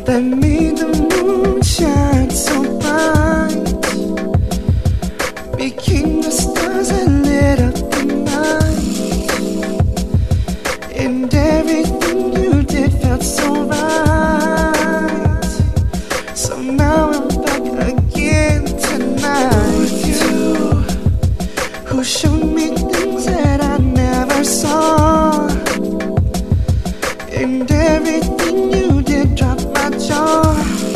that made the moon shine so bright, became the stars that lit up the night, and everything you did felt so right. So now I'm back again tonight with you, who showed me things that I never saw, and everything you did dropped my jaw.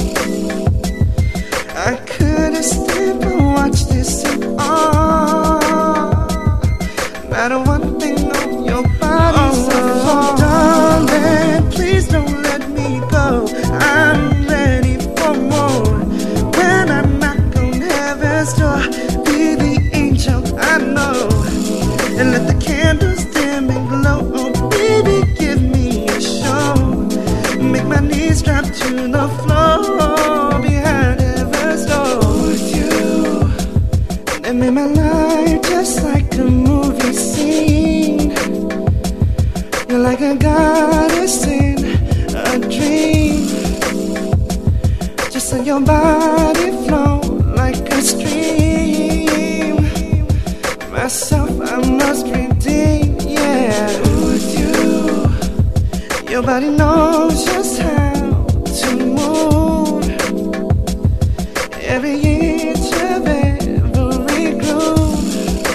I could've stayed but watched this in awe. Not one thing on your body, so darling, please don't let me go. I'm ready for more. When I knock on heaven's door, be the angel I know, and let the candles dim and glow. Oh baby, give me a show. Make my knees drop to the floor behind heaven's door with you. And made my life just like a movie scene. You're like a goddess in a dream. Just let your body flow like a stream. Myself I must redeem, yeah. With you, your body knows just how to move. Every inch of every groove,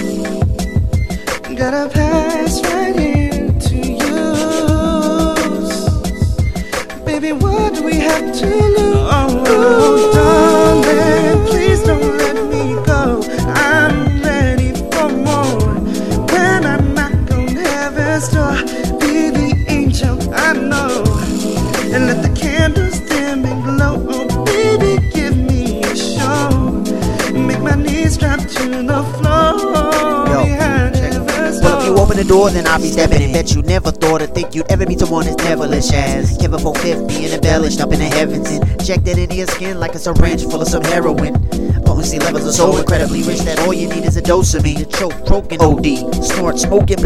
got a pass right here to use. Baby, what do we have to lose? Oh, darling, please don't let me go. I'm ready for more. When I knock on heaven's door, be the angel I know, and let the candles dim and glow. Oh baby, give me a show. Make my knees drop to the floor behind heaven's door. Well, if you open the door, then I'll be stepping in. Bet you never thought or think you'd ever meet someone as devilish as Kevin 450 and embellished up in the heavens, injected into your skin like a syringe full of some heroin. Potency levels are so incredibly rich that all you need is a dose of me to choke, croak, and OD, snort, smoke, and